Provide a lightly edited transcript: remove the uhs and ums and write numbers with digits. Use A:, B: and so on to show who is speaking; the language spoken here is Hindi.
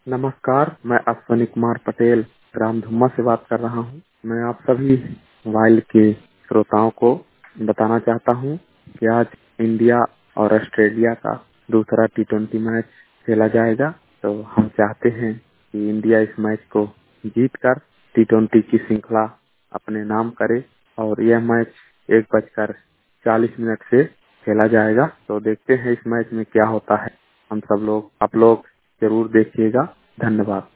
A: नमस्कार, मैं अश्विनी कुमार पटेल ग्राम धुम्मा से बात कर रहा हूँ। मैं आप सभी मोबाइल के श्रोताओं को बताना चाहता हूँ कि आज इंडिया और ऑस्ट्रेलिया का दूसरा T20 मैच खेला जाएगा। तो हम चाहते हैं कि इंडिया इस मैच को जीतकर T20 की श्रृंखला अपने नाम करे और यह मैच 1:40 से खेला जाएगा। तो देखते हैं इस मैच में क्या होता है। हम सब लोग आप लोग जरूर देखिएगा। धन्यवाद।